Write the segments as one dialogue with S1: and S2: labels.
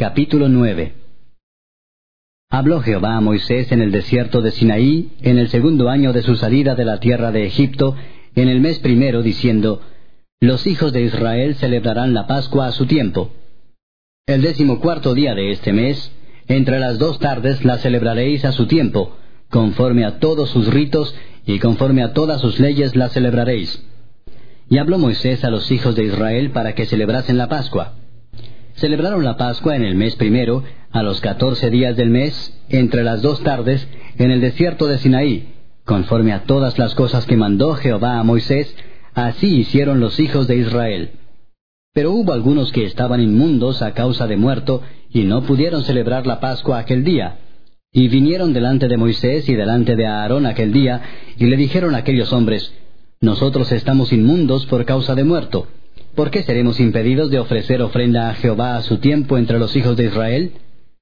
S1: Capítulo 9. Habló Jehová a Moisés en el desierto de Sinaí, en el 2º año de su salida de la tierra de Egipto, en el mes primero, diciendo: Los hijos de Israel celebrarán la Pascua a su tiempo. El 14º día de este mes, entre las 2 tardes, la celebraréis a su tiempo, conforme a todos sus ritos y conforme a todas sus leyes la celebraréis. Y habló Moisés a los hijos de Israel para que celebrasen la Pascua. Celebraron la Pascua en el mes primero, a los 14 días del mes, entre las 2 tardes, en el desierto de Sinaí, conforme a todas las cosas que mandó Jehová a Moisés, así hicieron los hijos de Israel. Pero hubo algunos que estaban inmundos a causa de muerto, y no pudieron celebrar la Pascua aquel día. Y vinieron delante de Moisés y delante de Aarón aquel día, y le dijeron a aquellos hombres: Nosotros estamos inmundos por causa de muerto. ¿Por qué seremos impedidos de ofrecer ofrenda a Jehová a su tiempo entre los hijos de Israel?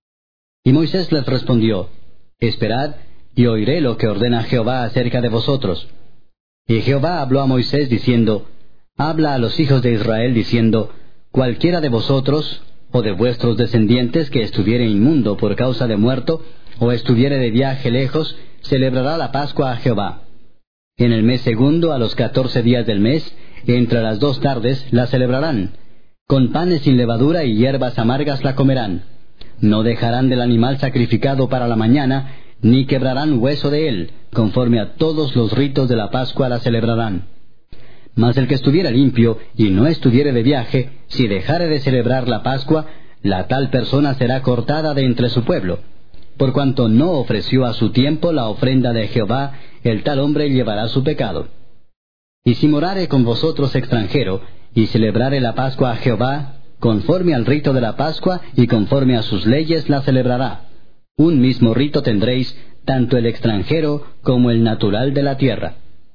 S1: Y Moisés les respondió: Esperad, y oiré lo que ordena Jehová acerca de vosotros. Y Jehová habló a Moisés diciendo: Habla a los hijos de Israel diciendo: Cualquiera de vosotros, o de vuestros descendientes que estuviere inmundo por causa de muerto, o estuviere de viaje lejos, celebrará la Pascua a Jehová. En el mes segundo, a los 14 días del mes, entre las 2 tardes, la celebrarán. Con panes sin levadura y hierbas amargas la comerán. No dejarán del animal sacrificado para la mañana, ni quebrarán hueso de él, conforme a todos los ritos de la Pascua la celebrarán. Mas el que estuviera limpio y no estuviere de viaje, si dejare de celebrar la Pascua, la tal persona será cortada de entre su pueblo. Por cuanto no ofreció a su tiempo la ofrenda de Jehová, el tal hombre llevará su pecado. Y si morare con vosotros extranjero, y celebrare la Pascua a Jehová, conforme al rito de la Pascua y conforme a sus leyes la celebrará. Un mismo rito tendréis, tanto el extranjero como el natural de la tierra.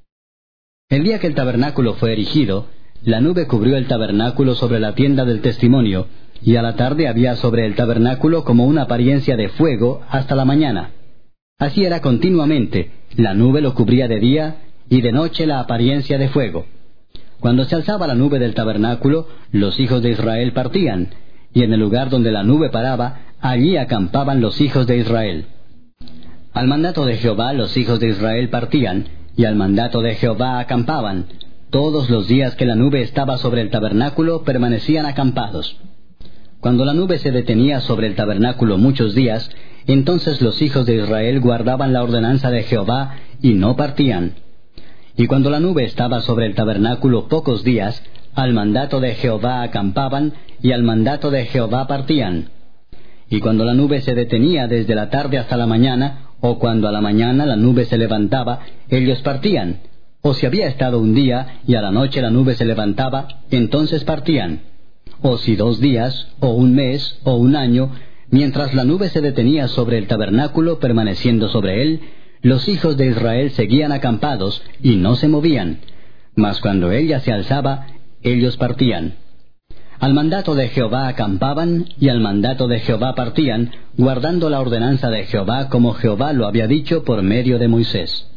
S1: El día que el tabernáculo fue erigido, la nube cubrió el tabernáculo sobre la tienda del testimonio, y a la tarde había sobre el tabernáculo como una apariencia de fuego hasta la mañana. Así era continuamente: la nube lo cubría de día, y de noche la apariencia de fuego. Cuando se alzaba la nube del tabernáculo, los hijos de Israel partían, y en el lugar donde la nube paraba, allí acampaban los hijos de Israel. Al mandato de Jehová los hijos de Israel partían, y al mandato de Jehová acampaban. Todos los días que la nube estaba sobre el tabernáculo permanecían acampados. Cuando la nube se detenía sobre el tabernáculo muchos días, entonces los hijos de Israel guardaban la ordenanza de Jehová y no partían. Y cuando la nube estaba sobre el tabernáculo pocos días, al mandato de Jehová acampaban, y al mandato de Jehová partían. Y cuando la nube se detenía desde la tarde hasta la mañana, o cuando a la mañana la nube se levantaba, ellos partían. O si había estado un día, y a la noche la nube se levantaba, entonces partían. O si 2 días, o un mes, o un año, mientras la nube se detenía sobre el tabernáculo permaneciendo sobre él, los hijos de Israel seguían acampados y no se movían. Mas cuando ella se alzaba, ellos partían. Al mandato de Jehová acampaban, y al mandato de Jehová partían, guardando la ordenanza de Jehová como Jehová lo había dicho por medio de Moisés.